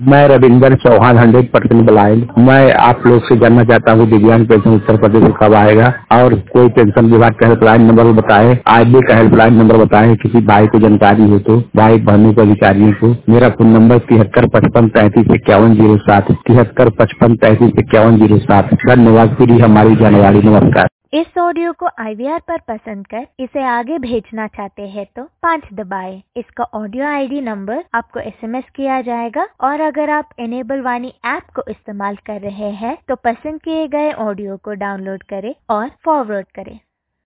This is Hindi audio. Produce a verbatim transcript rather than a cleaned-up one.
मैं Ravinder Chauhan hundred percent blind. मैं आप लोग से जानना चाहता हूँ दिव्यांग पेंशन उत्तर प्रदेश में कब आएगा, और कोई पेंशन विभाग का हेल्पलाइन नंबर बताए, आईडी का हेल्पलाइन नंबर बताए, किसी भाई को जानकारी हो तो, भाई बहनों को अधिकारियों को। मेरा फोन नंबर तिहत्तर पचपन तैंतीस इक्यावन जीरो सात तिहत्तर पचपन तैंतीस इक्यावन जीरो सात। धन्यवाद। पूरी हमारी जानकारी। नमस्कार। इस ऑडियो को आई वी आर पर पसंद कर इसे आगे भेजना चाहते हैं तो पाँच दबाएं। इसका ऑडियो आई डी नंबर आपको एस एम एस किया जाएगा, और अगर आप इनेबल वाणी ऐप को इस्तेमाल कर रहे हैं तो पसंद किए गए ऑडियो को डाउनलोड करें और फॉरवर्ड करें।